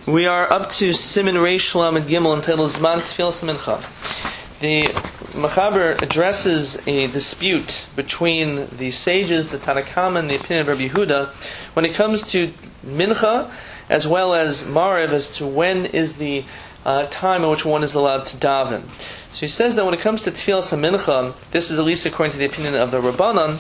We are up to Siman Reish Lamed Gimel entitled Zman Tfilas Mincha. The Mechaber addresses a dispute between the sages, the Tanna Kama, and the opinion of Rabbi Yehuda when it comes to Mincha as well as Mariv as to when is the time in which one is allowed to daven. So he says that when it comes to Tfilas Mincha, this is at least according to the opinion of the Rabbanan,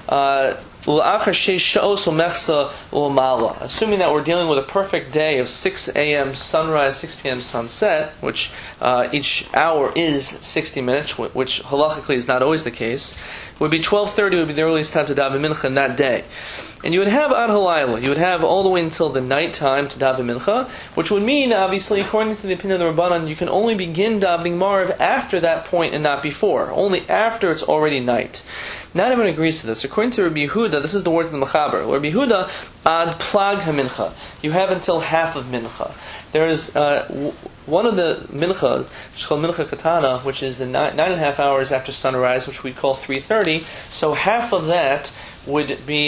assuming that we're dealing with a perfect day of 6 a.m. sunrise, 6 p.m. sunset, which each hour is 60 minutes, which halachically is not always the case, would be 12:30 would be the earliest time to daven mincha in that day. And you would have ad halayla, you would have all the way until the night time to daven mincha, which would mean, obviously, according to the opinion of the Rabbanan, you can only begin davening Mariv after that point and not before, only after it's already night. Not everyone agrees to this. According to Rabbi Yehuda, this is the words of the Mechaber. Rabbi Yehuda, ad plag ha-mincha. You have until half of mincha. There is one of the mincha, which is called mincha katana, which is the 9.5 hours after sunrise, which we call 3:30. So half of that would be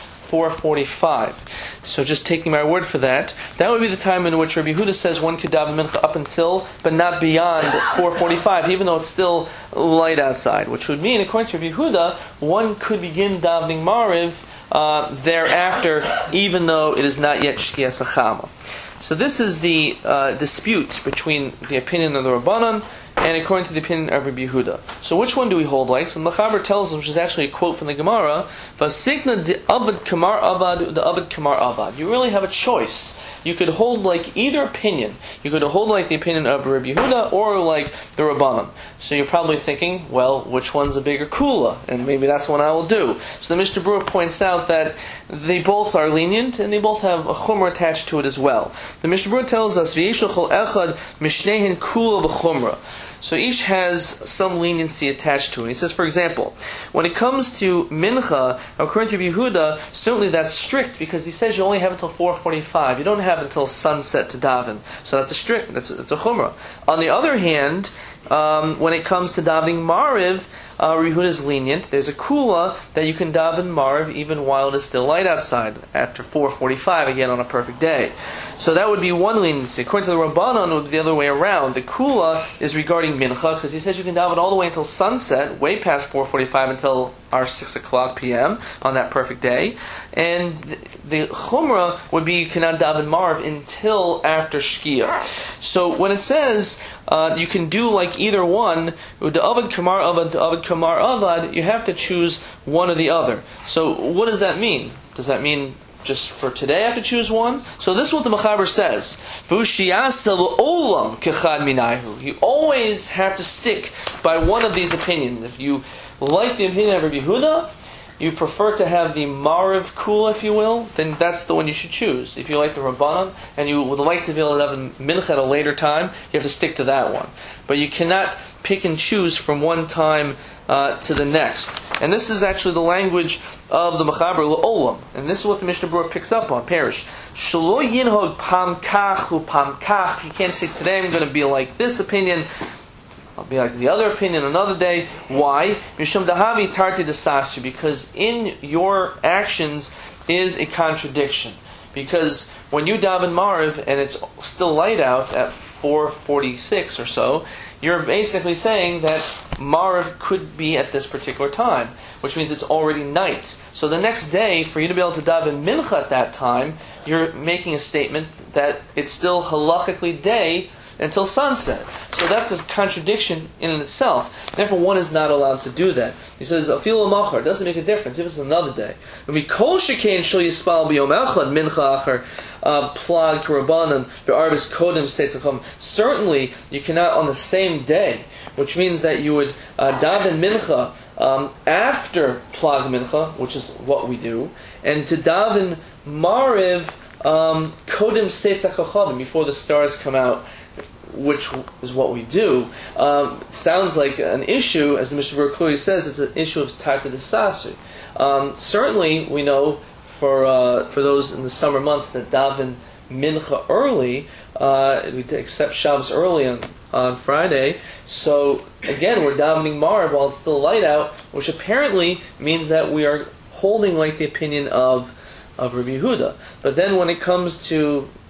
4:45. So just taking my word for that, that would be the time in which Rabbi Yehuda says one could daven mincha up until, but not beyond 4:45, even though it's still light outside. Which would mean, according to Rabbi Yehuda, one could begin davening Mariv thereafter, even though it is not yet Shkias HaChama. So this is the dispute between the opinion of the Rabbanan and according to the opinion of Rabbi Yehuda. So which one do we hold like? So the Mechaber tells us, which is actually a quote from the Gemara, "Vasikna de abad kamar avad, the abad kamar avad." You really have a choice. You could hold like either opinion. You could hold like the opinion of Rabbi Yehuda or like the Rabbanan. So you're probably thinking, well, which one's a bigger kula? And maybe that's one I will do. So the Mishnah Berurah points out that they both are lenient and they both have a chumrah attached to it as well. The Mishnah Berurah tells us, "V'yeshel chol echad mishnehen kula v'chumrah." So each has some leniency attached to it. He says, for example, when it comes to mincha, according to Rabbi Yehuda, certainly that's strict because he says you only have until 4:45. You don't have until sunset to daven. So that's it's a chumrah. On the other hand, when it comes to davening Mariv, Rabbi Yehuda is lenient. There's a kula that you can daven Mariv even while it is still light outside, after 4:45, again on a perfect day. So that would be one leniency. According to the Rabbanan, it would be the other way around. The kula is regarding mincha, because he says you can daven all the way until sunset, way past 4:45 until our 6 o'clock p.m. on that perfect day. And the chumrah would be you cannot daven Mariv until after Shkia. So when it says you can do like either one, the avad kamar avad, the avad kamar avad, you have to choose one or the other. So what does that mean? Does that mean just for today I have to choose one? So this is what the Mechaber says. You always have to stick by one of these opinions. If you like the opinion of Rabbi Yehuda, you prefer to have the Mariv kula, if you will, then that's the one you should choose. If you like the Rabbanan and you would like to be able to have a mincha at a later time, you have to stick to that one. But you cannot pick and choose from one time to the next. And this is actually the language of the Mechaber L'Olam. And this is what the Mishnah Berurah picks up on, Parish. Shelo yinhog pam kach u pam kach. You can't say, today I'm going to be like this opinion, I'll be like the other opinion another day. Why? Mishum dahavi tarti desasu. Because in your actions is a contradiction. Because when you daven Mariv and it's still light out at 4:46 or so, you're basically saying that Mariv could be at this particular time, which means it's already night. So the next day, for you to be able to daven mincha at that time, you're making a statement that it's still halachically day until sunset. So that's a contradiction in itself. Therefore, one is not allowed to do that. He says, "Afil machar," doesn't make a difference if it's another day. Kol shekain shel yispal b'yom echad mincha achar plag k'rabbanan be'arvis kodem seitzacham. Certainly, you cannot on the same day, which means that you would daven mincha after plag mincha, which is what we do, and to daven mariv kodem seitzacham before the stars come out, which is what we do. Sounds like an issue, as the Mishnah Berurah clearly says, it's an issue of Tarta Desasu. Certainly, we know for those in the summer months that daven mincha early, we accept Shabbos early on Friday. So again, we're davening Mariv while it's still light out, which apparently means that we are holding like the opinion of Rabbi Yehuda. But then when it comes to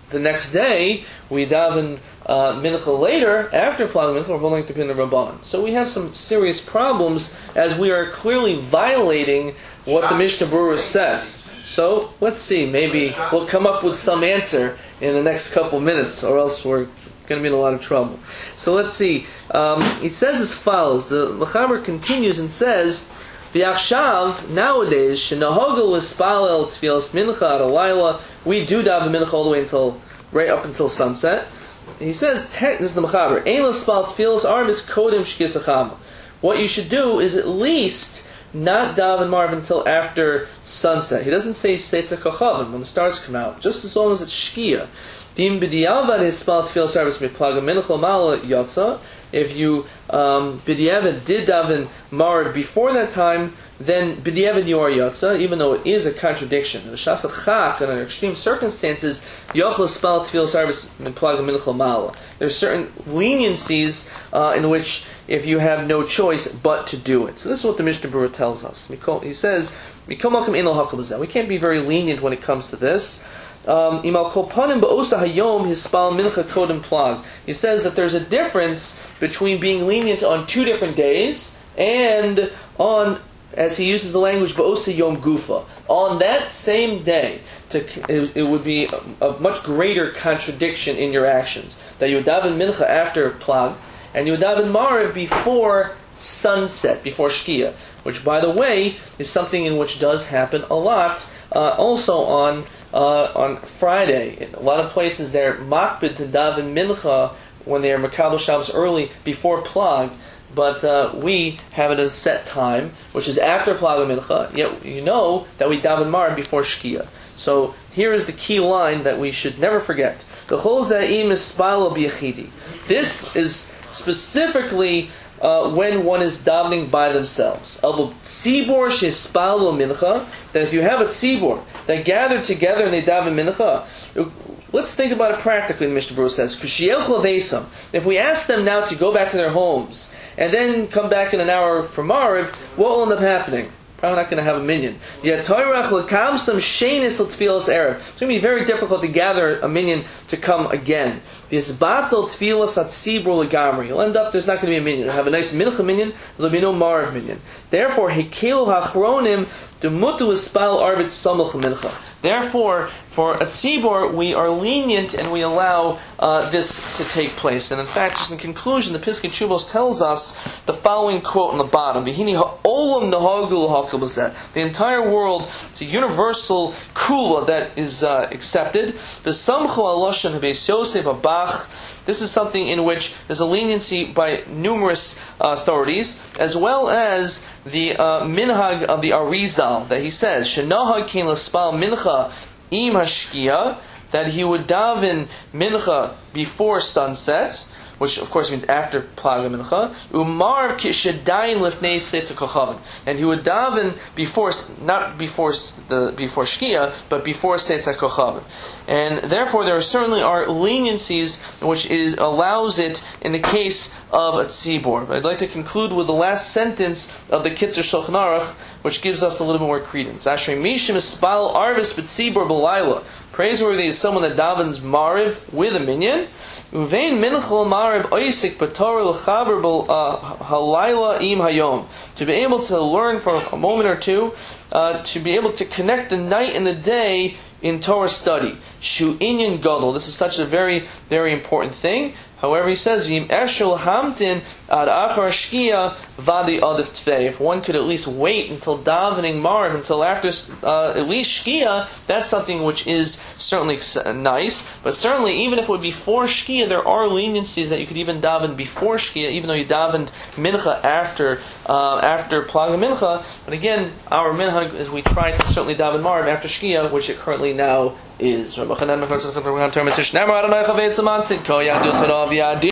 the next day we daven mincha later after plag mincha, we're holding to pin the rabban. So we have some serious problems as we are clearly violating what the Mishnah Berurah says. So let's see, maybe we'll come up with some answer in the next couple minutes, or else we're going to be in a lot of trouble. So let's see. It says as follows. The Mechaber continues and says, the Achshav, nowadays, Shenahogel Ispalel Tfilas Mincha Alayla, we do daven mincha all the way right up until sunset. He says, this is the Mechaber, Ein L'Spal Tfilas Armis Kodim Shkisachama. What you should do is at least not daven marv until after sunset. He doesn't say Seita Kochavim, when the stars come out, just as long as it's Shkia. If you b'diavad did daven marv before that time, then b'diavad you are yotza, even though it is a contradiction. In the Shasat Chak, in extreme circumstances, there's certain leniencies in which if you have no choice but to do it. So this is what the Mishnah Berurah tells us. He says, we can't be very lenient when it comes to this. He says that there's a difference between being lenient on 2 different days and on, as he uses the language, ba'osa yom gufa. On that same day, it would be a much greater contradiction in your actions. That you would daven mincha after plag, and you would daven mariv before sunset, before shkia, which, by the way, is something in which does happen a lot, also on Friday. In a lot of places they're makbid to daven mincha when they are makabel Shabbos early before plag, but we have it as a set time, which is after plag and mincha. Yet you know that we daven mar before shkia. So here is the key line that we should never forget. This is specifically when one is davening by themselves. That if you have a tzibor that gather together and they daven mincha, let's think about it practically. Mishnah Berurah says, if we ask them now to go back to their homes and then come back in an hour for Mariv, what will end up happening? Probably not going to have a minyan. It's going to be very difficult to gather a minyan to come again. You'll end up, there's not going to be a minyan. You'll have a nice mincha minyan, there'll be no Mariv minyan. Therefore, Therefore, for a tzibor, we are lenient and we allow this to take place. And in fact, just in conclusion, the Piskei Teshuvos tells us the following quote on the bottom: the entire world, it's a universal kula that is accepted. The samchu aloshan habeis Yosef abach. This is something in which there's a leniency by numerous authorities, as well as the minhag of the Arizal, that he says, Shenahag kein l'spal mincha im hashkia, that he would daven mincha before sunset, which of course means after plag mincha, umar kishedayin lifnei seitz kochavim, and he would daven before, not before shkia, but before seitz kochavim. And therefore, there certainly are leniencies which allows it in the case of a tzibor. But I'd like to conclude with the last sentence of the Kitzur Shulchan Aruch, which gives us a little more credence. Ashrei mishim espal arvis b'tzibor b'layla. Praiseworthy is someone that davens mariv with a minyan. Uvein minchol mariv oisik b'torah l'chaber halayla im hayom. To be able to learn for a moment or two, to be able to connect the night and the day in Torah study. Shu inyan gadol. This is such a very, very important thing. However, he says, V'im eshel hamtin ad achar shkia vadi adif tvei. If one could at least wait until davening mariv, until after at least shkia, that's something which is certainly nice. But certainly, even if it would be before shkia, there are leniencies that you could even daven before shkia, even though you davened mincha after plag mincha. But again, our minhag is we try to certainly daven mariv after shkia, which it currently now is.